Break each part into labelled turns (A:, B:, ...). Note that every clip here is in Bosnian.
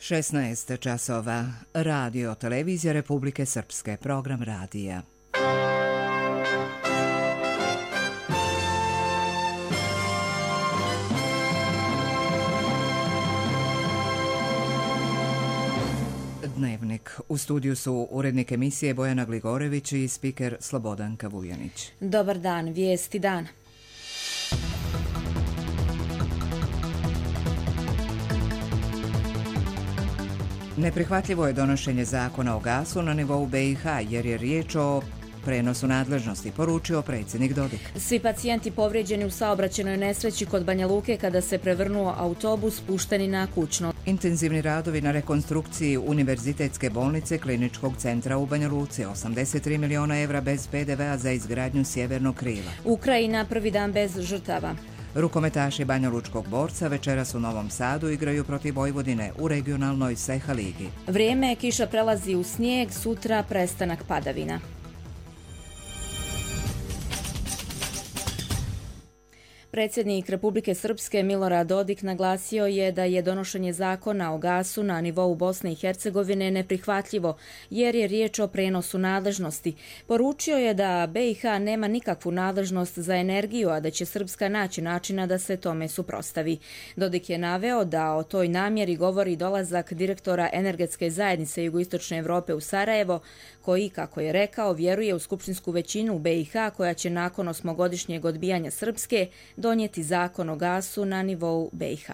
A: 16 časova. Radio Televizija Republike Srpske. Program radija. Dnevnik. U studiju su urednik emisije Bojana Gligorević i spiker Slobodanka Vujanić.
B: Dobar dan, vijesti dana.
A: Neprihvatljivo je donošenje zakona o gasu na nivou BiH jer je riječ o prenosu nadležnosti, poručio predsjednik Dodik.
B: Svi pacijenti povrijeđeni u saobraćajnoj nesreći kod Banja Luke kada se prevrnuo autobus pušteni na kućno.
A: Intenzivni radovi na rekonstrukciji Univerzitetske bolnice Kliničkog centra u Banja Luci, 83 miliona evra bez PDV-a za izgradnju sjevernog krila.
B: Ukrajina prvi dan bez žrtava.
A: Rukometaši banjalučkog Borca večeras u Novom Sadu igraju protiv Vojvodine u regionalnoj Seha ligi.
B: Vrijeme, kiša prelazi u snijeg, sutra prestanak padavina. Predsjednik Republike Srpske Milorad Dodik naglasio je da je donošenje zakona o gasu na nivou Bosne i Hercegovine neprihvatljivo jer je riječ o prenosu nadležnosti. Poručio je da BiH nema nikakvu nadležnost za energiju, a da će Srpska naći načina da se tome suprotstavi. Dodik je naveo da o toj namjeri govori dolazak direktora energetske zajednice Jugoistočne Europe u Sarajevo, koji, kako je rekao, vjeruje u skupštinsku većinu u BiH koja će nakon 8-godišnjeg odbijanja Srpske donijeti zakon o gasu na nivou BiH.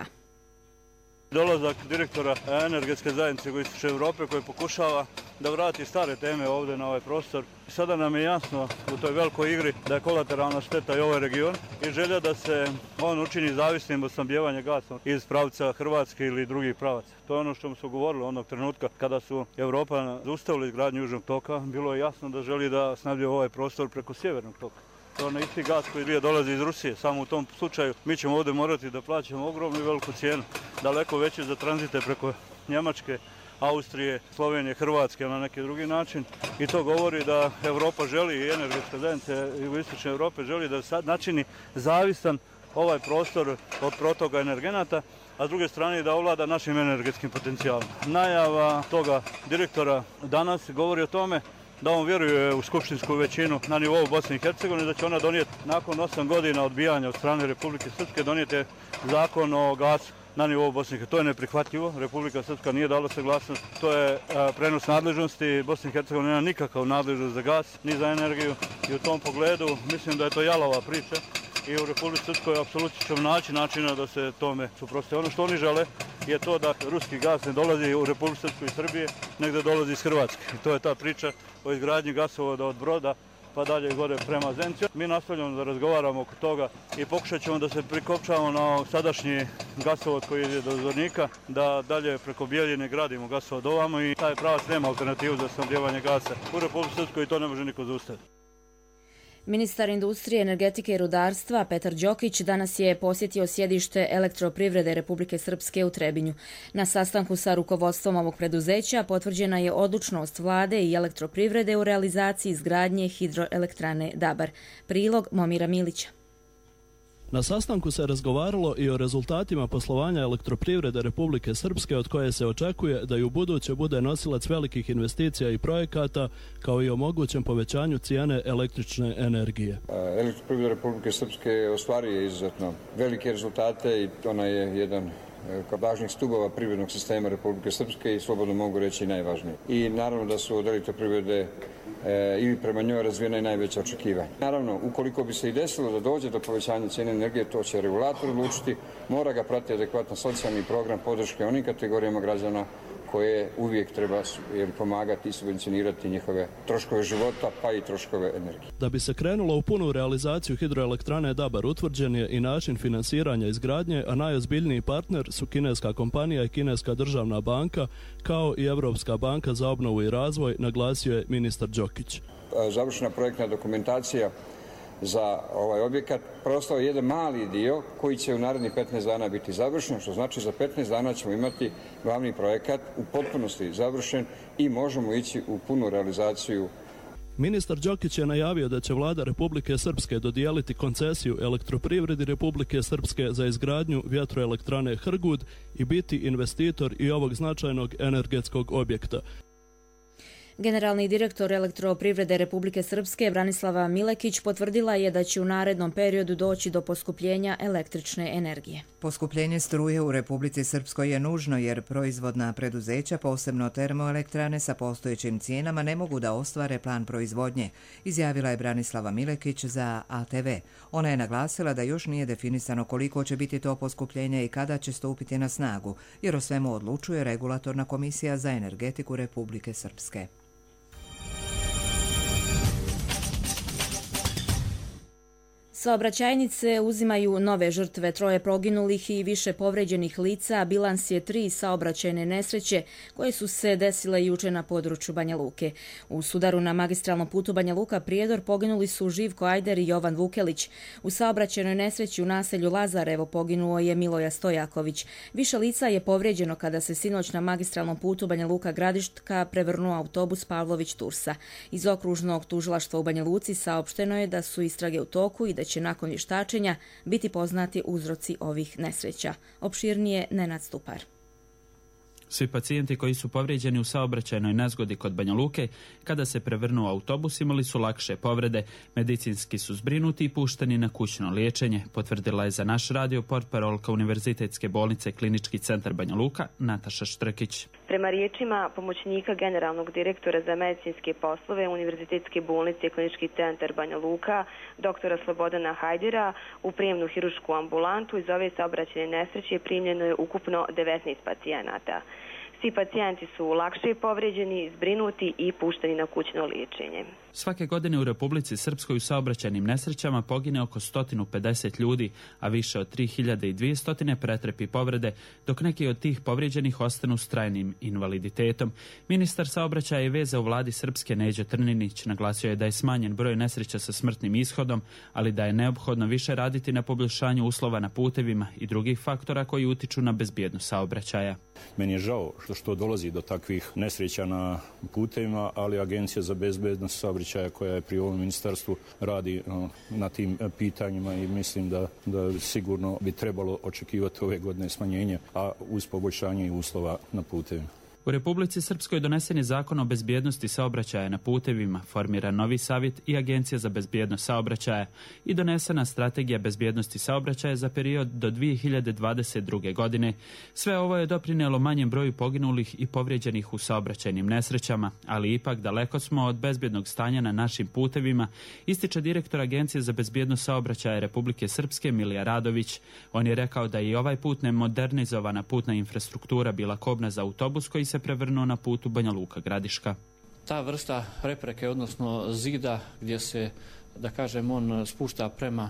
C: Dolazak direktora energetske zajednice Jugoistočne Europe koji pokušava da vrati stare teme ovdje na ovaj prostor. Sada nam je jasno u toj velikoj igri da je kolateralna šteta i ovaj region i želja da se on učini zavisnim od snabdijevanja gasom iz pravca Hrvatske ili drugih pravaca. To je ono što smo govorili onog trenutka kada su Europa zaustavili izgradnju Južnog toka. Bilo je jasno da želi da snabdije ovaj prostor preko Sjevernog toka. To je isti gas koji dolazi iz Rusije. Samo u tom slučaju mi ćemo ovdje morati da plaćamo ogromnu i veliku cijenu. Daleko veće za tranzite preko Njemačke, Austrije, Slovenije, Hrvatske na neki drugi način. I to govori da Europa želi i energetska zajednica Jugoistočne Europe želi da sad načini zavisan ovaj prostor od protoka energenata, a s druge strane da ovlada našim energetskim potencijalom. Najava toga direktora danas govori o tome da on vjeruje u skupštinsku većinu na nivou Bosne i Hercegovine, da će ona donijeti nakon 8 godina odbijanja od strane Republike Srpske donijeti zakon o gasu na nivou Bosne i Hercegovine. To je neprihvatljivo. Republika Srpska nije dala saglasnost. To je prenos nadležnosti. Bosna i Hercegovina nema nikakav nadležnost za gas, ni za energiju. I u tom pogledu mislim da je to jalova priča. I u Republici Srpskoj apsolutno ćemo naći načina da se tome suprotstavi. Ono što oni žele je to da ruski gas ne dolazi u Republiku Srpsku iz Srbije, nego da dolazi iz Hrvatske. I to je ta priča o izgradnji gasovoda od Broda pa dalje gore prema Zenciju. Mi nastavljamo da razgovaramo oko toga i pokušat ćemo da se prikopčamo na sadašnji gasovod koji ide do Zvornika, da dalje preko Bijeljine gradimo gasovod ovamo i taj pravac nema alternativu za snabdijevanje gasa u Republici Srpskoj i to ne može niko zaustaviti.
B: Ministar industrije, energetike i rudarstva Petar Đokić danas je posjetio sjedište Elektroprivrede Republike Srpske u Trebinju. Na sastanku sa rukovodstvom ovog preduzeća potvrđena je odlučnost vlade i Elektroprivrede u realizaciji izgradnje hidroelektrane Dabar. Prilog Momira Milića.
D: Na sastanku se razgovaralo i o rezultatima poslovanja Elektroprivrede Republike Srpske od koje se očekuje da i u buduće bude nosilac velikih investicija i projekata kao i o mogućem povećanju cijene električne energije.
E: Elektroprivreda Republike Srpske ostvaruje izuzetno velike rezultate i ona je jedan kao važnih stubova privrednog sistema Republike Srpske i slobodno mogu reći najvažniji. I naravno da su od Elektroprivrede ili prema njoj razvijena i najveća očekivanja. Naravno, ukoliko bi se i desilo da dođe do povećanja cijene energije, to će regulator odlučiti, mora ga pratiti adekvatan socijalni program podrške onim kategorijama građana koje uvijek treba pomagati i subvencionirati njihove troškove života pa i troškove energije.
D: Da bi se krenulo u punu realizaciju hidroelektrane Dabar utvrđen je i način finansiranja izgradnje, a najozbiljniji partner su kineska kompanija i kineska državna banka kao i Evropska banka za obnovu i razvoj, naglasio je ministar Đokić.
E: Završena projektna dokumentacija za ovaj objekat preostao je jedan mali dio koji će u narednih 15 dana biti završen, što znači za 15 dana ćemo imati glavni projekat u potpunosti završen i možemo ići u punu realizaciju.
D: Ministar Đokić je najavio da će vlada Republike Srpske dodijeliti koncesiju Elektroprivredi Republike Srpske za izgradnju vjetroelektrane Hrgud i biti investitor i ovog značajnog energetskog objekta.
B: Generalni direktor Elektroprivrede Republike Srpske Branislava Milekić potvrdila je da će u narednom periodu doći do poskupljenja električne energije.
A: Poskupljenje struje u Republici Srpskoj je nužno jer proizvodna preduzeća, posebno termoelektrane sa postojećim cijenama, ne mogu da ostvare plan proizvodnje, izjavila je Branislava Milekić za ATV. Ona je naglasila da još nije definisano koliko će biti to poskupljenje i kada će stupiti na snagu, jer o svemu odlučuje Regulatorna komisija za energetiku Republike Srpske.
B: Saobraćajnice uzimaju nove žrtve, 3 poginulih i više povređenih lica, bilans je 3 saobraćajne nesreće koje su se desile juče na području Banja Luke. U sudaru na magistralnom putu Banja Luka-Prijedor poginuli su Živko Ajder i Jovan Vukelić. U saobraćajnoj nesreći u naselju Lazarevo poginuo je Miloja Stojaković. Više lica je povrijeđeno kada se sinoć na magistralnom putu Banja Luka-Gradiška prevrnuo autobus Pavlović-Tursa. Iz okružnog tužilaštva u Banja Luci saopšteno je da su istrage u toku i da će nakon vještačenja biti poznati uzroci ovih nesreća. Opširnije Nenad Stupar.
F: Svi pacijenti koji su povrijeđeni u saobraćajnoj nezgodi kod Banja Luke, kada se prevrnuo autobus, imali su lakše povrede, medicinski su zbrinuti i pušteni na kućno liječenje, potvrdila je za naš radio portparolka Univerzitetske bolnice Klinički centar Banja Luka, Nataša Štrkić.
G: Prema riječima pomoćnika generalnog direktora za medicinske poslove Univerzitetske bolnice Klinički centar Banja Luka, doktora Slobodana Hajdera, u prijemnu hirušku ambulantu iz ove saobraćajne nesreće primljeno je ukupno 19 pacijenata. Svi pacijenti su lakše povrijeđeni, zbrinuti i pušteni na kućno liječenje.
F: Svake godine u Republici Srpskoj u saobraćajnim nesrećama pogine oko 150 ljudi, a više od 3200 pretrepi povrede, dok neki od tih povrijeđenih ostanu s trajnim invaliditetom. Ministar saobraćaja i veza u vladi Srpske Neđo Trninić naglasio je da je smanjen broj nesreća sa smrtnim ishodom, ali da je neophodno više raditi na poboljšanju uslova na putevima i drugih faktora koji utiču na bezbjednost saobraćaja.
H: Meni je žao što dolazi do takvih nesreća na putevima, ali Agencija za bezbednost saobraćaja koja je pri ovom ministarstvu radi na tim pitanjima i mislim da sigurno bi trebalo očekivati ove godine smanjenje, a uz poboljšanje i uslova na putevima.
F: U Republici Srpskoj donesen je zakon o bezbjednosti saobraćaja na putevima, formiran novi savjet i Agencija za bezbjednost saobraćaja i donesena strategija bezbjednosti saobraćaja za period do 2022. godine. Sve ovo je doprinijelo manjem broju poginulih i povrijeđenih u saobraćajnim nesrećama, ali ipak daleko smo od bezbjednog stanja na našim putevima, ističe direktor Agencije za bezbjednost saobraćaja Republike Srpske Milija Radović. On je rekao da je i ovaj put nemodernizovana putna infrastruktura bila kobna za autobus koji se prevrnuo na putu Banja Luka-Gradiška.
I: Ta vrsta prepreke, odnosno zida gdje se, da kažem, on spušta prema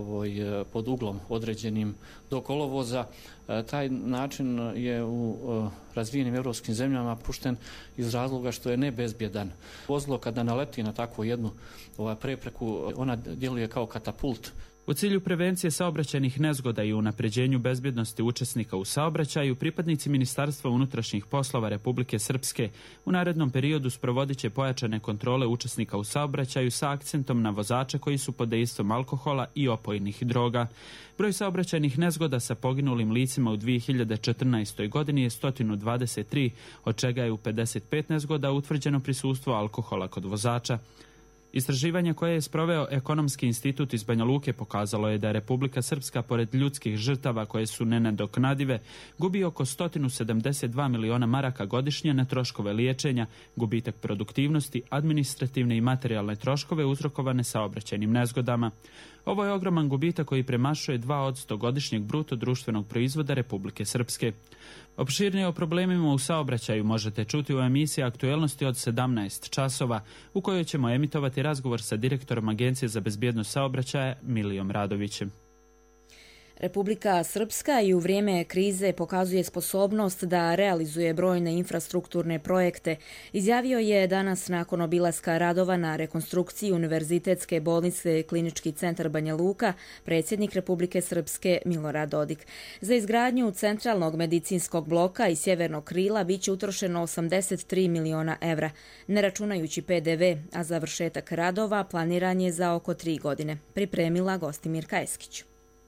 I: pod uglom određenim do kolovoza, taj način je u razvijenim europskim zemljama pušten iz razloga što je nebezbjedan. Vozilo kada naleti na takvu jednu prepreku, ona djeluje kao katapult.
F: U cilju prevencije saobraćajnih nezgoda i unapređenju bezbjednosti učesnika u saobraćaju, pripadnici Ministarstva unutrašnjih poslova Republike Srpske u narednom periodu sprovodit će pojačane kontrole učesnika u saobraćaju sa akcentom na vozače koji su pod dejstvom alkohola i opojnih droga. Broj saobraćajnih nezgoda sa poginulim licima u 2014. godini je 123, od čega je u 55 nezgoda utvrđeno prisustvo alkohola kod vozača. Istraživanje koje je sproveo Ekonomski institut iz Banja Luke pokazalo je da Republika Srpska, pored ljudskih žrtava koje su nenadoknadive, gubi oko 172 miliona maraka godišnje na troškove liječenja, gubitak produktivnosti, administrativne i materijalne troškove uzrokovane saobraćajnim nezgodama. Ovo je ogroman gubitak koji premašuje 2% godišnjeg bruto društvenog proizvoda Republike Srpske. Opširnije o problemima u saobraćaju možete čuti u emisiji Aktuelnosti od 17 časova, u kojoj ćemo emitovati razgovor sa direktorom Agencije za bezbjednost saobraćaja Milijom Radovićem.
B: Republika Srpska i u vrijeme krize pokazuje sposobnost da realizuje brojne infrastrukturne projekte, izjavio je danas nakon obilaska radova na rekonstrukciji Univerzitetske bolnice Klinički centar Banja Luka predsjednik Republike Srpske Milorad Dodik. Za izgradnju centralnog medicinskog bloka i sjevernog krila biće utrošeno 83 miliona evra, ne računajući PDV, a završetak radova planiran je za oko 3 godine. Pripremila Gostimirka Eskić.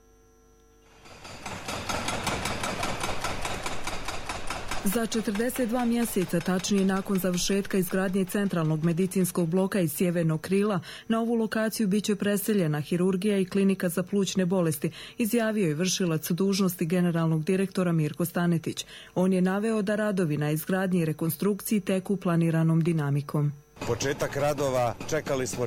J: Za 42 mjeseca, tačnije nakon završetka izgradnje centralnog medicinskog bloka i sjevernog krila, na ovu lokaciju biće preseljena hirurgija i klinika za plućne bolesti, izjavio je vršilac dužnosti generalnog direktora Mirko Stanetić. On je naveo da radovi na izgradnji i rekonstrukciji teku planiranom dinamikom.
K: Početak radova čekali smo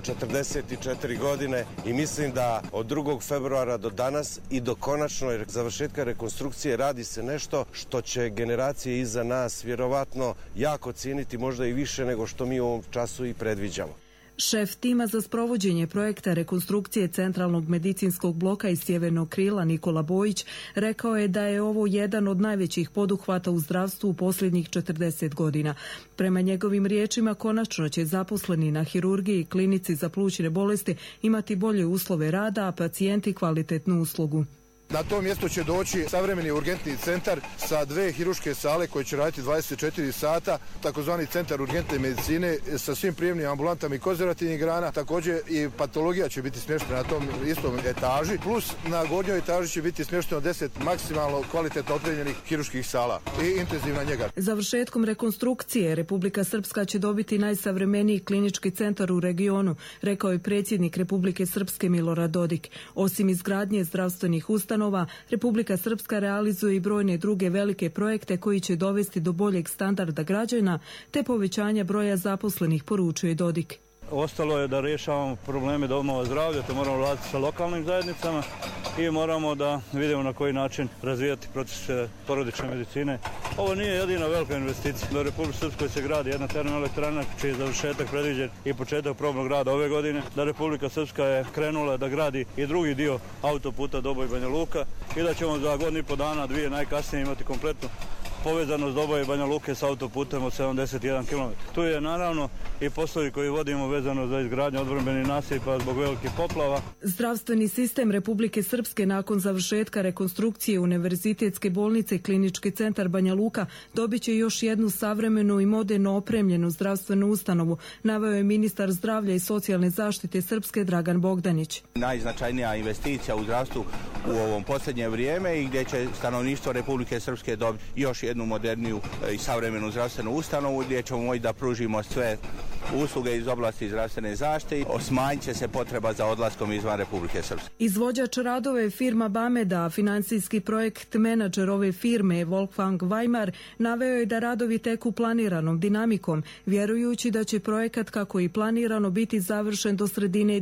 K: 44 godine i mislim da od 2. februara do danas i do konačnog završetka rekonstrukcije radi se nešto što će generacije iza nas vjerovatno jako cijeniti, možda i više nego što mi u ovom času i predviđamo.
J: Šef tima za sprovođenje projekta rekonstrukcije centralnog medicinskog bloka i sjevernog krila Nikola Bojić rekao je da je ovo jedan od najvećih poduhvata u zdravstvu u posljednjih 40 godina. Prema njegovim riječima, konačno će zaposleni na hirurgiji i klinici za plućne bolesti imati bolje uslove rada, a pacijenti kvalitetnu uslugu.
L: Na to mjesto će doći savremeni urgentni centar sa 2 hirurške sale koje će raditi 24 sata, takozvani centar urgentne medicine sa svim prijemnim ambulantama i konzervativnih grana. Također i patologija će biti smještena na tom istom etaži, plus na gornjoj etaži će biti smješteno 10 maksimalno kvalitetno opremljenih hirurških sala i intenzivna njega.
J: Završetkom rekonstrukcije Republika Srpska će dobiti najsavremeniji klinički centar u regionu, rekao je predsjednik Republike Srpske Milorad Dodik. Osim izgradnje zdravstvenih ustanova, Republika Srpska realizuje i brojne druge velike projekte koji će dovesti do boljeg standarda građana te povećanja broja zaposlenih, poručuje Dodik.
C: Ostalo je da rješavamo probleme domova zdravlja, to moramo raditi sa lokalnim zajednicama i moramo da vidimo na koji način razvijati proces porodične medicine. Ovo nije jedina velika investicija. Do Republike Srpskoj se gradi jedna termoelektrana čiji je završetak predviđen i početak probnog rada ove godine. Da Republika Srpska je krenula da gradi i drugi dio autoputa Doboj-Banja Luka i da ćemo za godinu i po dana, 2 najkasnije imati kompletnu povezanost Doboja i Banja Luke s autoputem od 71 km. Tu je naravno i poslovi koji vodimo vezano za izgradnju odbrambenih nasipa zbog velikih poplava.
J: Zdravstveni sistem Republike Srpske nakon završetka rekonstrukcije Univerzitetske bolnice Klinički centar Banja Luka dobit će još jednu savremenu i moderno opremljenu zdravstvenu ustanovu, naveo je ministar zdravlja i socijalne zaštite Srpske Dragan Bogdanić.
M: Najznačajnija investicija u zdravstvu u ovom posljednje vrijeme i gdje će stanovništvo Republike Srpske dobiti još jednu moderniju i savremenu zdravstvenu ustanovu gdje ćemo moći da pružimo sve usluge iz oblasti zdravstvene zaštite. Smanjit će se potreba za odlaskom izvan Republike Srpske.
J: Izvođač radove firma Bameda, financijski projekt menadžer ove firme Wolfgang Weimar, naveo je da radovi teku planiranom dinamikom, vjerujući da će projekat kako i planirano biti završen do sredine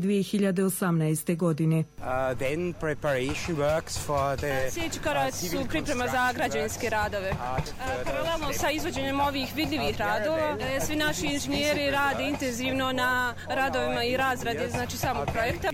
J: 2018. godine.
N: Sljedeći korak su priprema za građevinske radove. Paralelno sa izvođenjem ovih vidljivih radova, svi naši inženjeri rade intenzivno na radovima i razradi, znači samog projekta.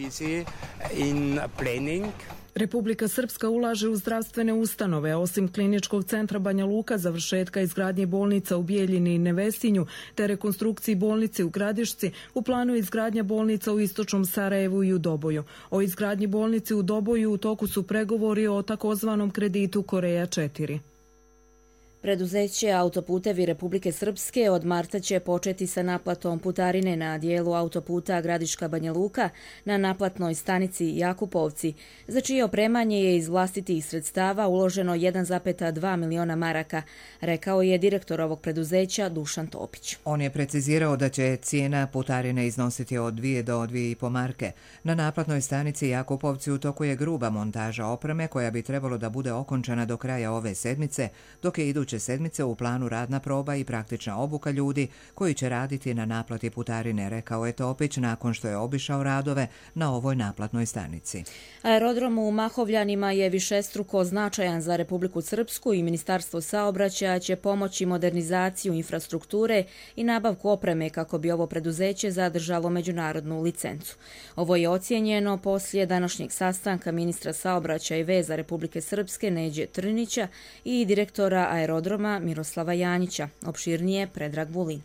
J: Republika Srpska ulaže u zdravstvene ustanove, osim Kliničkog centra Banja Luka, završetka izgradnje bolnica u Bijeljini i Nevesinju, te rekonstrukciji bolnice u Gradišci, u planu je izgradnja bolnica u istočnom Sarajevu i u Doboju. O izgradnji bolnice u Doboju u toku su pregovori o takozvanom kreditu Koreja 4.
B: Preduzeće Autoputevi Republike Srpske od marta će početi sa naplatom putarine na dijelu autoputa Gradiška Banja Luka na naplatnoj stanici Jakupovci, za čije opremanje je iz vlastitih sredstava uloženo 1,2 miliona maraka, rekao je direktor ovog preduzeća Dušan Topić.
A: On je precizirao da će cijena putarine iznositi od 2 do 2,5 marke. Na naplatnoj stanici Jakupovci u toku je gruba montaža opreme koja bi trebalo da bude okončana do kraja ove sedmice, dok je idući iduće sedmice u planu radna proba i praktična obuka ljudi koji će raditi na naplati putarine, rekao je Topić nakon što je obišao radove na ovoj naplatnoj stanici.
B: Aerodrom u Mahovljanima je višestruko značajan za Republiku Srpsku i Ministarstvo saobraćaja će pomoći modernizaciju infrastrukture i nabavku opreme kako bi ovo preduzeće zadržalo međunarodnu licencu. Ovo je ocijenjeno poslije današnjeg sastanka ministra saobraćaja i veza Republike Srpske Neđe Trnića i direktora aerodroma Miroslava Janjića. Opširnije Predrag Vulin.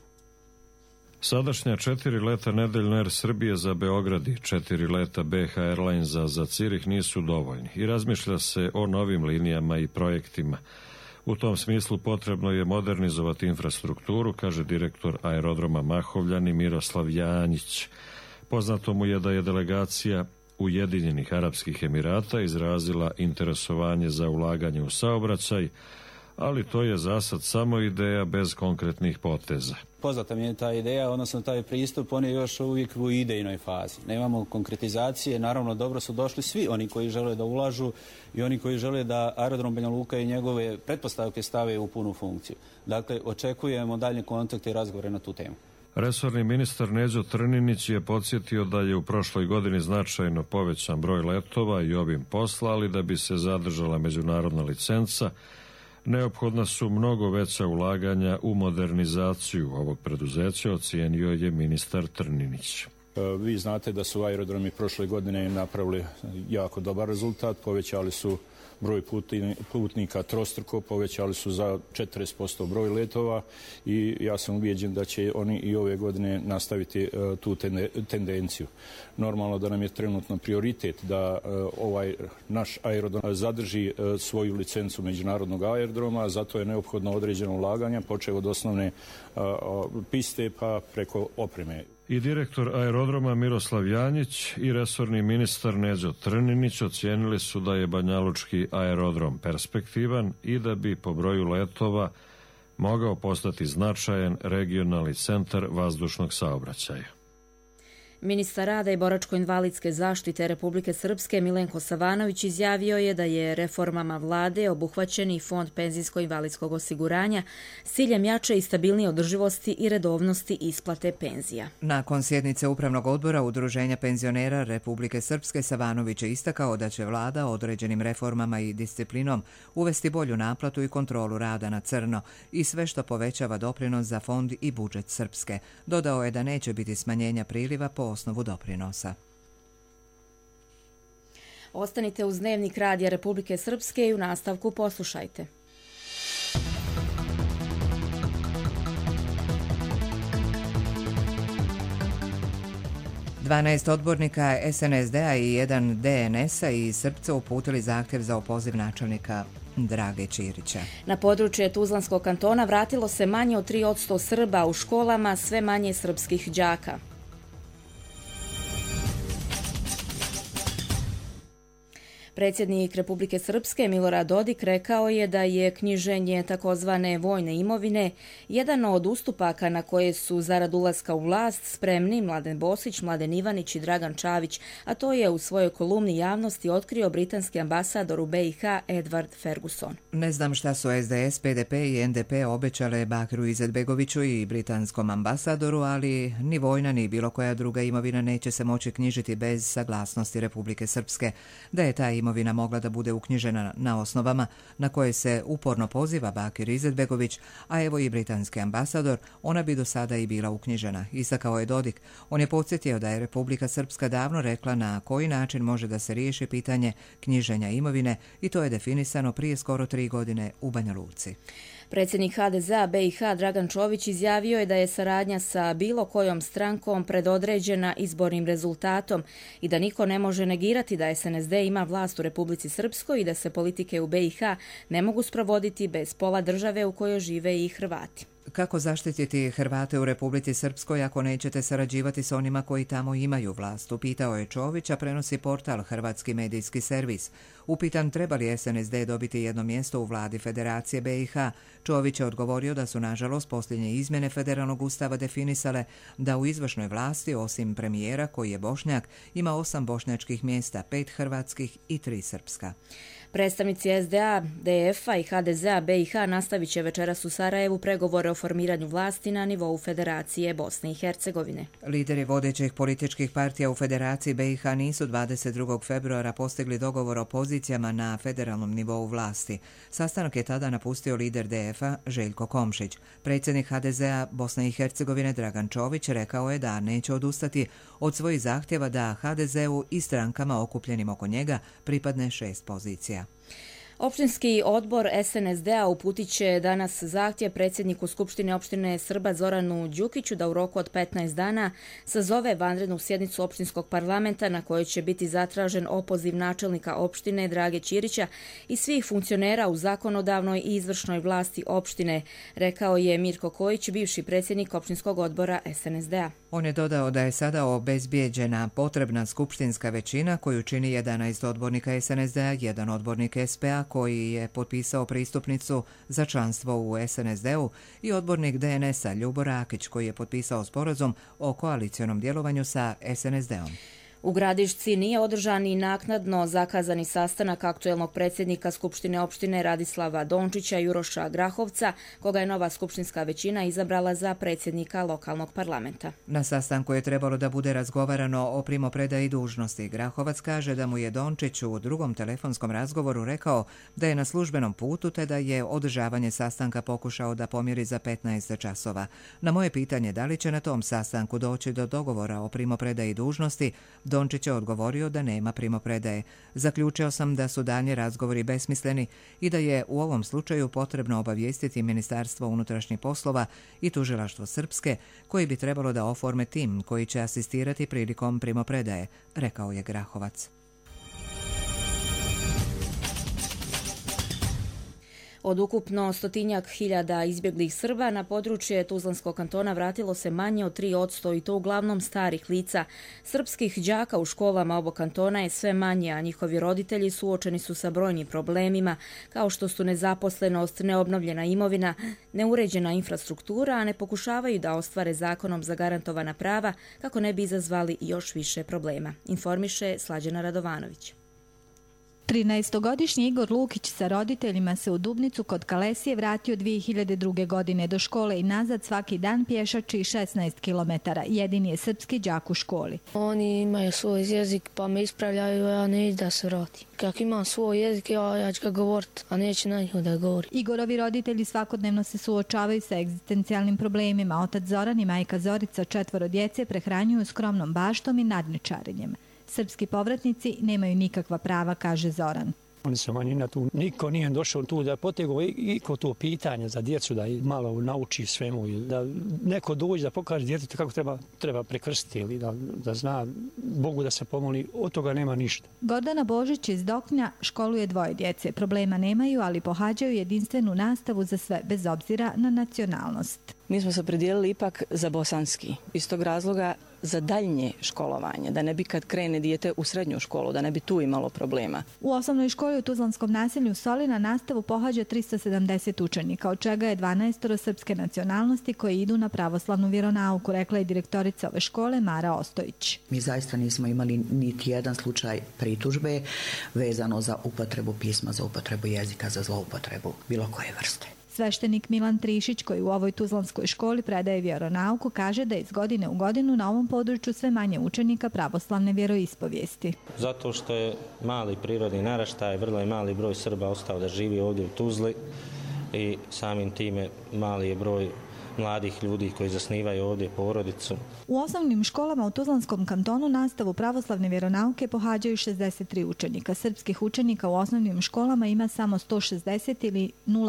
O: Sadašnja 4 leta nedeljno Air Srbije za Beograd i 4 leta BH Airlinesa za Cirih nisu dovoljni i razmišlja se o novim linijama i projektima. U tom smislu potrebno je modernizovati infrastrukturu, kaže direktor aerodroma Mahovljani Miroslav Janjić. Poznato mu je da je delegacija Ujedinjenih Arapskih Emirata izrazila interesovanje za ulaganje u saobraćaj, ali to je za sad samo ideja bez konkretnih poteza.
P: Poznata mi je ta ideja, odnosno taj pristup, on je još uvijek u idejnoj fazi. Nemamo konkretizacije, naravno dobro su došli svi oni koji žele da ulažu i oni koji žele da aerodrom Banja Luka i njegove pretpostavke stave u punu funkciju. Dakle, očekujemo daljnje kontakte i razgovore na tu temu.
O: Resorni ministar Neđo Trninić je podsjetio da je u prošloj godini značajno povećan broj letova i obim posla, ali da bi se zadržala međunarodna licenca, neophodna su mnogo veća ulaganja u modernizaciju ovog preduzeća, ocijenio je ministar Trninić.
H: Vi znate da su aerodromi prošle godine napravili jako dobar rezultat, povećali su broj putnika trostruko, povećali su za 40% broj letova i ja sam ubijeđen da će oni i ove godine nastaviti tu tendenciju. Normalno da nam je trenutno prioritet da ovaj naš aerodrom zadrži svoju licencu međunarodnog aerodroma, zato je neophodno određeno ulaganje, počev od osnovne piste pa preko opreme.
O: I direktor aerodroma Miroslav Janjić i resorni ministar Neđo Trninić ocijenili su da je banjalučki aerodrom perspektivan i da bi po broju letova mogao postati značajan regionalni centar vazdušnog saobraćaja.
B: Ministar rada i boračko-invalidske zaštite Republike Srpske Milenko Savanović izjavio je da je reformama vlade obuhvaćen i Fond penzijsko-invalidskog osiguranja s ciljem jače i stabilnije održivosti i redovnosti isplate penzija.
A: Nakon sjednice Upravnog odbora Udruženja penzionera Republike Srpske, Savanović je istakao da će vlada određenim reformama i disciplinom uvesti bolju naplatu i kontrolu rada na crno i sve što povećava doprinos za fond i budžet Srpske. Dodao je da neće biti smanjenja priliva po osnovu doprinosa.
B: Ostanite uz Dnevnik radija Republike Srpske i u nastavku poslušajte.
A: Dvanaest odbornika SNSD-a i jedan DNS-a iz Srpca uputili zahtjev za opoziv načelnika Drage Ćirića.
B: Na područje Tuzlanskog kantona vratilo se manje od 3% Srba, u školama sve manje srpskih đaka. Predsjednik Republike Srpske Milorad Dodik rekao je da je knjiženje takozvane vojne imovine jedan od ustupaka na koje su zarad ulaska u vlast spremni Mladen Bosić, Mladen Ivanić i Dragan Čavić, a to je u svojoj kolumni javnosti otkrio britanski ambasador u BiH Edward Ferguson.
A: Ne znam šta su SDS, PDP i NDP obećale Bakiru Izetbegoviću i britanskom ambasadoru, ali ni vojna ni bilo koja druga imovina neće se moći knjižiti bez saglasnosti Republike Srpske. Da je ta imovina mogla da bude uknjižena na osnovama na koje se uporno poziva Bakir Izetbegović, a evo i britanski ambasador, ona bi do sada i bila uknjižena, istakao je Dodik. On je podsjetio da je Republika Srpska davno rekla na koji način može da se riješi pitanje knjiženja imovine i to je definisano prije skoro 3 godine u Banja Luci.
B: Predsjednik HDZ-a BiH Dragan Čović izjavio je da je saradnja sa bilo kojom strankom predodređena izbornim rezultatom i da niko ne može negirati da SNSD ima vlast u Republici Srpskoj i da se politike u BiH ne mogu sprovoditi bez pola države u kojoj žive i Hrvati.
A: Kako zaštititi Hrvate u Republici Srpskoj ako nećete sarađivati s onima koji tamo imaju vlast? Upitao je Čović, a prenosi portal Hrvatski medijski servis. Upitan treba li SNSD dobiti jedno mjesto u vladi Federacije BiH, Čović je odgovorio da su nažalost posljednje izmjene federalnog ustava definisale da u izvršnoj vlasti, osim premijera koji je Bošnjak, ima 8 bošnjačkih mjesta, 5 hrvatskih i 3 srpska.
B: Predstavnici SDA, DF-a i HDZ-a BiH nastavit će večeras u Sarajevu pregovore o formiranju vlasti na nivou Federacije Bosne i Hercegovine.
A: Lideri vodećih političkih partija u Federaciji BiH nisu 22. februara postigli dogovor o pozicijama na federalnom nivou vlasti. Sastanak je tada napustio lider DF-a Željko Komšić. Predsjednik HDZ-a Bosne i Hercegovine Dragan Čović rekao je da neće odustati od svojih zahtjeva da HDZ-u i strankama okupljenim oko njega pripadne 6 pozicija.
B: Opštinski odbor SNSD-a uputit će danas zahtjev predsjedniku Skupštine opštine Srba Zoranu Đukiću da u roku od 15 dana sazove vanrednu sjednicu opštinskog parlamenta na kojoj će biti zatražen opoziv načelnika opštine Drage Ćirića i svih funkcionera u zakonodavnoj i izvršnoj vlasti opštine, rekao je Mirko Kojić, bivši predsjednik opštinskog odbora SNSD-a.
A: On je dodao da je sada obezbijeđena potrebna skupštinska većina koju čini 11 odbornika SNSD-a, jedan odbornik SPA koji je potpisao pristupnicu za članstvo u SNSD-u i odbornik DNS-a Ljubo Rakić koji je potpisao sporazum o koalicionom djelovanju sa SNSD-om.
B: U Gradišci nije održan i naknadno zakazani sastanak aktuelnog predsjednika Skupštine opštine Radislava Dončića i Uroša Grahovca, koga je nova skupštinska većina izabrala za predsjednika lokalnog parlamenta.
A: Na sastanku je trebalo da bude razgovarano o primopredaji dužnosti. Grahovac kaže da mu je Dončić u drugom telefonskom razgovoru rekao da je na službenom putu te da je održavanje sastanka pokušao da pomiri za 15 časova. Na moje pitanje da li će na tom sastanku doći do dogovora o primopredaji dužnosti, Dončić je odgovorio da nema primopredaje. Zaključio sam da su daljnji razgovori besmisleni i da je u ovom slučaju potrebno obavijestiti Ministarstvo unutrašnjih poslova i Tužilaštvo Srpske, koji bi trebalo da oforme tim koji će asistirati prilikom primopredaje, rekao je Grahovac.
B: Od ukupno 100.000 izbjeglih Srba na područje Tuzlanskog kantona vratilo se manje od 3% i to uglavnom starih lica. Srpskih đaka u školama ovog kantona je sve manje, a njihovi roditelji suočeni su sa brojnim problemima, kao što su nezaposlenost, neobnovljena imovina, neuređena infrastruktura, a ne pokušavaju da ostvare zakonom zagarantovana prava kako ne bi izazvali još više problema, informiše Slađana Radovanović.
Q: 13-godišnji Igor Lukić sa roditeljima se u Dubnicu kod Kalesije vratio 2002. godine do škole i nazad svaki dan pješači 16 km. Jedini je srpski đak u školi.
R: Oni imaju svoj jezik pa me ispravljaju, ja neću da se vratim. Kako imam svoj jezik, ja ću ga govoriti, a neću na njih da govori.
Q: Igorovi roditelji svakodnevno se suočavaju sa egzistencijalnim problemima. Otac Zoran i majka Zorica 4 djece prehranjuju skromnom baštom i nadničarenjem. Srpski povratnici nemaju nikakva prava, kaže Zoran.
S: Oni su manjina tu. Niko nije došao tu da potegao i ko to pitanje za djecu, da malo nauči svemu, da neko dođe da pokaže djetetu kako treba prekrstiti ili da zna Bogu da se pomoli. Od toga nema ništa.
Q: Gordana Božić iz Doknja školuje 2 djece. Problema nemaju, ali pohađaju jedinstvenu nastavu za sve, bez obzira na nacionalnost.
T: Mi smo se opredijelili ipak za bosanski. Iz tog razloga za daljnje školovanje, da ne bi kad krene dijete u srednju školu, da ne bi tu imalo problema.
Q: U osnovnoj školi u Tuzlanskom naselju Solina nastavu pohađa 370 učenika, od čega je 12 srpske nacionalnosti koji idu na pravoslavnu vjeronauku, rekla je direktorica ove škole Mara Ostojić.
U: Mi zaista nismo imali niti jedan slučaj pritužbe vezano za upotrebu pisma, za upotrebu jezika, za zloupotrebu bilo koje vrste.
Q: Sveštenik Milan Trišić, koji u ovoj tuzlanskoj školi predaje vjeronauku, kaže da je iz godine u godinu na ovom području sve manje učenika pravoslavne vjeroispovijesti.
V: Zato što je mali prirodni naraštaj, vrlo je mali broj Srba ostao da živi ovdje u Tuzli i samim time mali je broj mladih ljudi koji zasnivaju ovdje porodicu.
Q: U osnovnim školama u Tuzlanskom kantonu nastavu pravoslavne vjeronauke pohađaju 63 učenika. Srpskih učenika u osnovnim školama ima samo 160 ili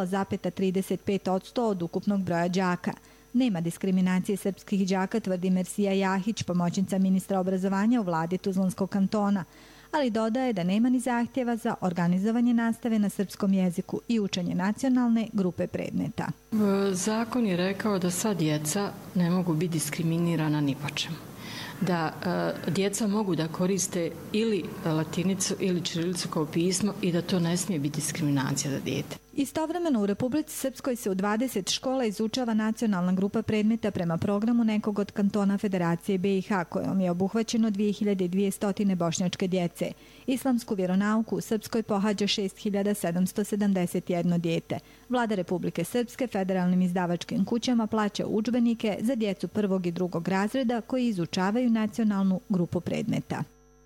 Q: 0,35% od ukupnog broja đaka. Nema diskriminacije srpskih đaka, tvrdi Mersija Jahić, pomoćnica ministra obrazovanja u vladi Tuzlanskog kantona, ali dodaje da nema ni zahtjeva za organizovanje nastave na srpskom jeziku i učenje nacionalne grupe predmeta.
W: Zakon je rekao da sva djeca ne mogu biti diskriminirana ni po čemu. Da djeca mogu da koriste ili latinicu ili ćirilicu kao pismo i da to ne smije biti diskriminacija za dijete.
Q: Istovremeno u Republici Srpskoj se u 20 škola izučava nacionalna grupa predmeta prema programu nekog od kantona Federacije BiH, kojom je obuhvaćeno 2200 bošnjačke djece. Islamsku vjeronauku u Srpskoj pohađa 6771 dijete. Vlada Republike Srpske federalnim izdavačkim kućama plaća udžbenike za djecu 1. i 2. razreda koji izučavaju nacionalnu grupu predmeta.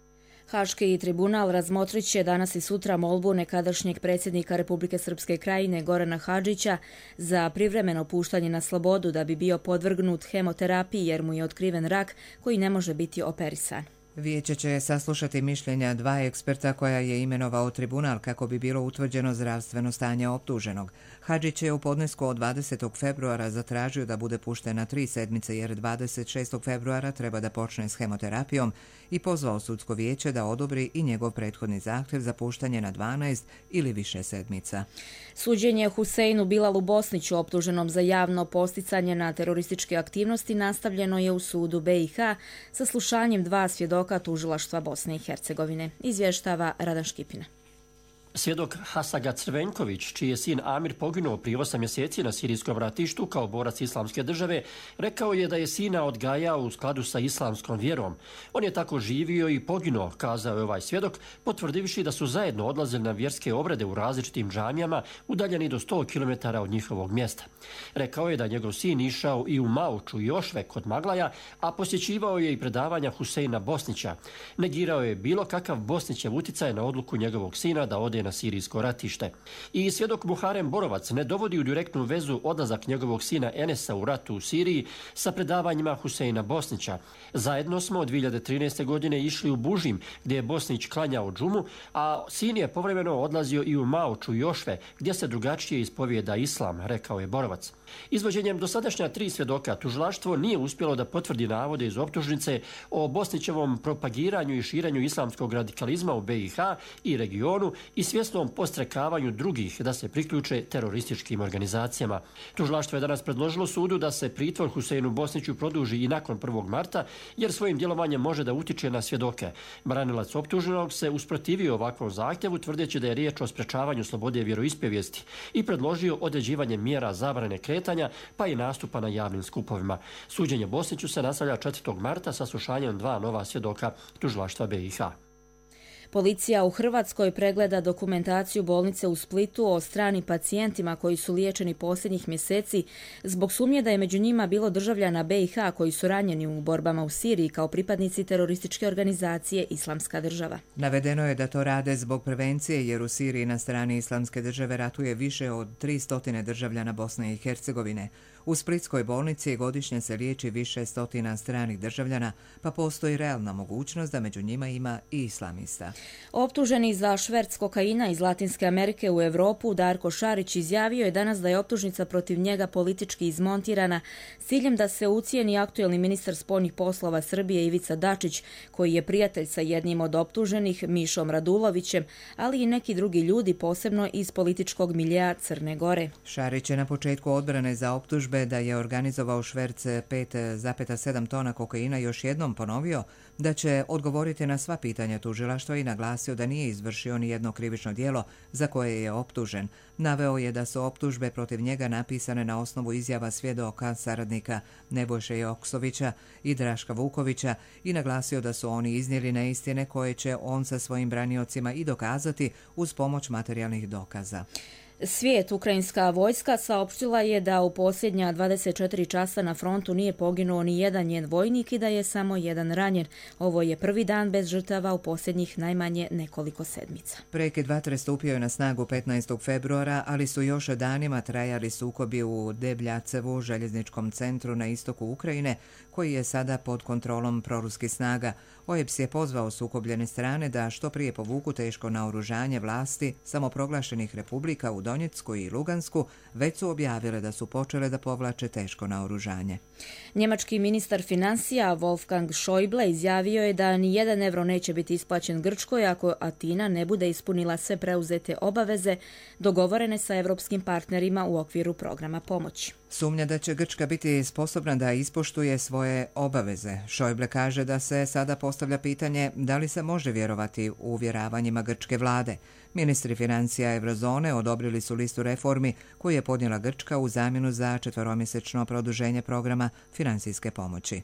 B: Haški tribunal razmotrit će danas i sutra molbu nekadašnjeg predsjednika Republike Srpske Krajine Gorana Hadžića za privremeno puštanje na slobodu da bi bio podvrgnut hemoterapiji jer mu je otkriven rak koji ne može biti operisan.
A: Vijeće će saslušati mišljenja 2 eksperta koja je imenovao tribunal kako bi bilo utvrđeno zdravstveno stanje optuženog. Hadžić je u podnesku od 20. februara zatražio da bude pušten na 3 sedmice jer 26. februara treba da počne s hemoterapijom i pozvao sudsko vijeće da odobri i njegov prethodni zahtjev za puštanje na 12 ili više sedmica.
B: Suđenje Huseinu Bilalu Bosniću optuženom za javno posticanje na terorističke aktivnosti nastavljeno je u sudu BiH sa slušanjem 2 svjedoka tužilaštva Bosne i Hercegovine, izvještava Radan Škipina.
D: Svjedok Hasaga Crvenković, čiji je sin Amir poginuo prije 8 mjeseci na sirijskom ratištu kao borac islamske države, rekao je da je sina odgajao u skladu sa islamskom vjerom. On je tako živio i poginuo, kazao je ovaj svjedok, potvrdivši da su zajedno odlazili na vjerske obrede u različitim džamijama, udaljeni do 100 km od njihovog mjesta. Rekao je da njegov sin išao i u Mauču i Ošve kod Maglaja, a posjećivao je i predavanja Huseina Bosnića. Negirao je bilo kakav Bosnićev uticaj na odluku njegovog sina da ode na sirijsko ratište. I svjedok Muharem Borovac ne dovodi u direktnu vezu odlazak njegovog sina Enesa u ratu u Siriji sa predavanjima Huseina Bosnića. Zajedno smo od 2013. godine išli u Bužim, gdje je Bosnić klanjao džumu, a sin je povremeno odlazio i u Mauču i Ošve, gdje se drugačije ispovijeda islam, rekao je Borovac. Izvođenjem dosadašnja 3 svjedoka tužilaštvo nije uspjelo da potvrdi navode iz optužnice o Bosnićevom propagiranju i širenju islamskog radikalizma u BiH i regionu i svjesnom postrekavanju drugih da se priključe terorističkim organizacijama. Tužilaštvo je danas predložilo sudu da se pritvor Huseinu Bosniću produži i nakon 1. marta, jer svojim djelovanjem može da utiče na svjedoke. Branilac optuženog se usprotivio ovakvom zahtjevu, tvrdeći da je riječ o sprečavanju slobode vjeroispovijesti i predložio određivanje mjera zabrane kretanja, pa i nastupa na javnim skupovima. Suđenje Bosniću se nastavlja 4. marta sa slušanjem 2 nova svjedoka tužilaštva BiH.
B: Policija u Hrvatskoj pregleda dokumentaciju bolnice u Splitu o stranim pacijentima koji su liječeni posljednjih mjeseci zbog sumnje da je među njima bilo državljana BiH koji su ranjeni u borbama u Siriji kao pripadnici terorističke organizacije Islamska država.
A: Navedeno je da to rade zbog prevencije jer u Siriji na strani Islamske države ratuje više od 300 državljana Bosne i Hercegovine. U Splitskoj bolnici godišnje se liječi više stotina stranih državljana, pa postoji realna mogućnost da među njima ima i islamista.
B: Optuženi za šverc kokaina iz Latinske Amerike u Europu, Darko Šarić izjavio je danas da je optužnica protiv njega politički izmontirana s ciljem da se ucijeni aktuelni ministar spoljnih poslova Srbije Ivica Dačić, koji je prijatelj sa jednim od optuženih, Mišom Radulovićem, ali i neki drugi ljudi, posebno iz političkog miljea Crne Gore.
A: Šarić je na početku odbrane za optužbe da je organizovao šverc 5,7 tona kokaina još jednom ponovio da će odgovoriti na sva pitanja tužilaštva i naglasio da nije izvršio ni jedno krivično djelo za koje je optužen. Naveo je da su optužbe protiv njega napisane na osnovu izjava svjedoka saradnika Nebojše Joksovića i Draška Vukovića i naglasio da su oni iznijeli neistine koje će on sa svojim braniocima i dokazati uz pomoć materijalnih dokaza.
B: Svijet, ukrajinska vojska saopštila je da u posljednja 24 časa na frontu nije poginuo ni jedan njen vojnik i da je samo jedan ranjen. Ovo je prvi dan bez žrtava u posljednjih najmanje nekoliko sedmica.
A: Prekid vatre stupio je na snagu 15. februara, ali su još danima trajali sukobi u Debljacevu, željezničkom centru na istoku Ukrajine, koji je sada pod kontrolom proruskih snaga. OEBS je pozvao sukobljene strane da što prije povuku teško naoružanje vlasti samoproglašenih republika u Donjecku i Lugansku, već su objavile da su počele da povlače teško naoružanje.
B: Njemački ministar financija Wolfgang Schäuble izjavio je da ni 1 euro neće biti isplaćen Grčkoj ako Atina ne bude ispunila sve preuzete obaveze dogovorene sa evropskim partnerima u okviru programa pomoći.
A: Sumnja da će Grčka biti sposobna da ispoštuje svoje obaveze. Schäuble kaže da se sada postavlja postavlja pitanje da li se može vjerovati u uvjeravanjima grčke vlade. Ministri financija Eurozone odobrili su listu reformi koju je podnijela Grčka u zamjenu za 4-mjesečno produženje programa financijske pomoći.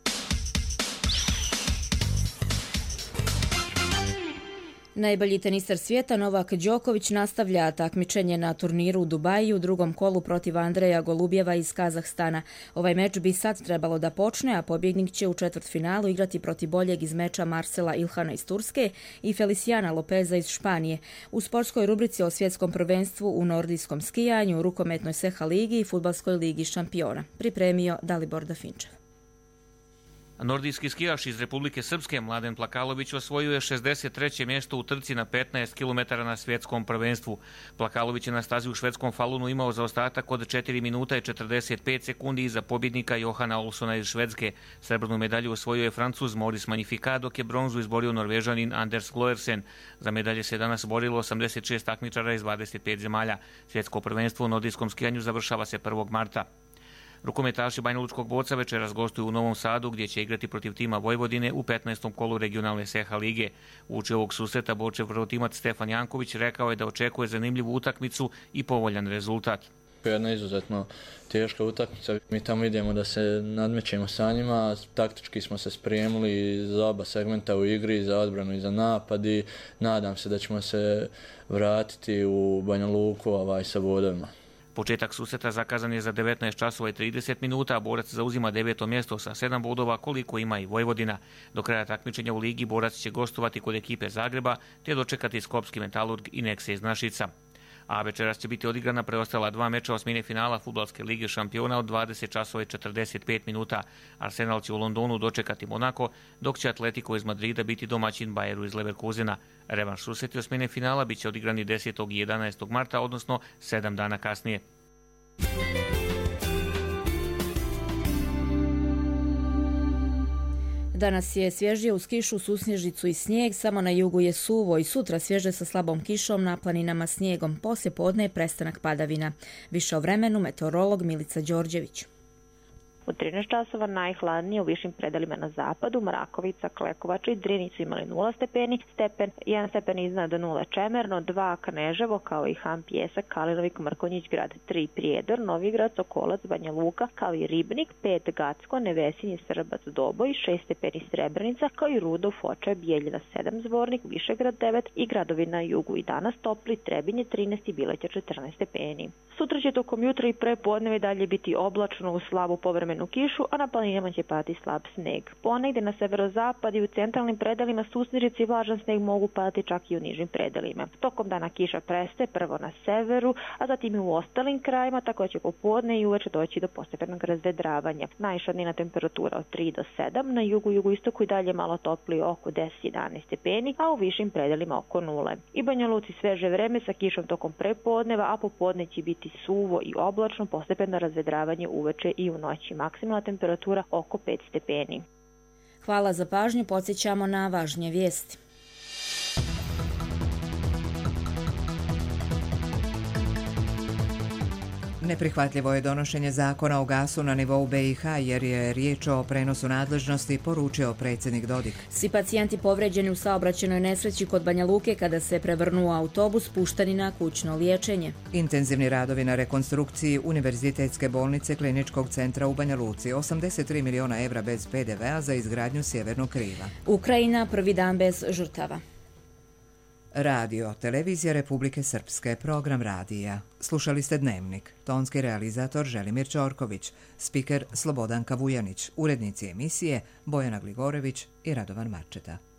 B: Najbolji tenisar svijeta Novak Đoković nastavlja takmičenje na turniru u Dubaji u drugom kolu protiv Andreja Golubjeva iz Kazahstana. Ovaj meč bi sad trebalo da počne, a pobjednik će u četvrtfinalu igrati protiv boljeg iz meča Marcela Ilhana iz Turske i Feliciana Lopeza iz Španije. U sportskoj rubrici o svjetskom prvenstvu u nordijskom skijanju, rukometnoj Seha ligi i fudbalskoj ligi šampiona. Pripremio Dalibor Dafinčev.
E: Nordijski skijaš iz Republike Srpske Mladen Plakalović osvojio je 63. mjesto u trci na 15 km na svjetskom prvenstvu. Plakalović je na stazi u švedskom Falunu imao zaostatak od 4 minuta i 45 sekundi iza pobjednika Johana Olsona iz Švedske. Srebrnu medalju osvojio je Francuz Maurice Magnificat, dok je bronzu izborio Norvežanin Anders Gloersen. Za medalje se danas borilo 86 takmičara iz 25 zemalja. Svjetsko prvenstvo u nordijskom skijanju završava se 1. marta. Rukometaši Banjalučkog Boca večeras gostuju u Novom Sadu gdje će igrati protiv tima Vojvodine u 15. kolu regionalne Seha lige. Uoči ovog susreta Bočev protimac Stefan Janković rekao je da očekuje zanimljivu utakmicu i povoljan rezultat.
G: Jedna izuzetno teška utakmica. Mi tamo idemo da se nadmećemo sa njima. Taktički smo se spremili za oba segmenta u igri, za odbranu i za napad i nadam se da ćemo se vratiti u Banja Luku sa bodovima.
E: Početak susreta zakazan je za 19 časova i 30 minuta, a Borac zauzima 9. mjesto sa 7 bodova koliko ima i Vojvodina. Do kraja takmičenja u ligi Borac će gostovati kod ekipe Zagreba te dočekati Skopski Metalurg i Nekse iz Našica. A večeras će biti odigrana preostala 2 meča osmine finala fudbalske lige šampiona od 20 časova i 45 minuta. Arsenal će u Londonu dočekati Monako, dok će Atletico iz Madrida biti domaćin Bayeru iz Leverkusena. Revanš susreti osmine finala bit će odigrani 10. i 11. marta, odnosno 7 dana kasnije.
B: Danas je svježije uz kišu, susnježicu i snijeg, samo na jugu je suvo i sutra svježe sa slabom kišom, na planinama snijegom. Poslije podne je prestanak padavina. Više o vremenu meteorolog Milica Đorđević.
I: U 13 časova najhladnije u višim predelima na zapadu, Mrakovica, Klekovača i Drini su imali 0 stepeni, 1 stepen iznad 0 Čemerno, 2 Kneževo, kao i Han, Pjesak, Kalinovik, Mrkonjić grad, 3 Prijedor, Novigrad, Sokolac, Banja Luka, kao i Ribnik, 5 Gacko, Nevesinje, Srbac, Doboj, 6 stepeni Srebrenica, kao i Rudo, Foča, Bijeljina, 7 Zvornik, Višegrad, 9 i gradovi na jugu i danas topli, Trebinje, 13 i Bileća, 14 stepeni. Sutra će tokom jutra i prepodneve dalje biti oblačno uz slabu povremenu kišu, a na planinama će padati slab sneg. Ponegde na severozapad i u centralnim predelima susnježice i vlažan sneg mogu padati čak i u nižim predelima. Tokom dana kiša prestaje prvo na severu, a zatim i u ostalim krajima, tako će popodne i uveče doći do postepenog razvedravanja. Najviša dnevna temperatura od 3 do 7, na jugu i jugoistoku i dalje malo toplije oko 10-11 stepeni, a u višim predelima oko 0. I Banja Luci sveže vreme sa kišom tokom prepodneva, a popodne će biti suvo i oblačno, postepeno razvedravanje uveče i u noći. Maksimalna temperatura oko 5 stepeni.
B: Hvala za pažnju, podsjećamo na važnije vijesti.
A: Neprihvatljivo je donošenje zakona o gasu na nivou BiH jer je riječ o prenosu nadležnosti, poručio predsjednik Dodik.
B: Svi pacijenti povređeni u saobraćajnoj nesreći kod Banja Luke kada se prevrnuo autobus pušteni na kućno liječenje.
A: Intenzivni radovi na rekonstrukciji Univerzitetske bolnice Kliničkog centra u Banja Luci, 83 miliona evra bez PDV-a za izgradnju Sjevernog krila.
B: Ukrajina prvi dan bez žrtava.
A: Radio, televizija Republike Srpske, program radija. Slušali ste Dnevnik. Tonski realizator Želimir Ćorković, spiker Slobodanka Vujanić, urednici emisije Bojana Gligorević i Radovan Marčeta.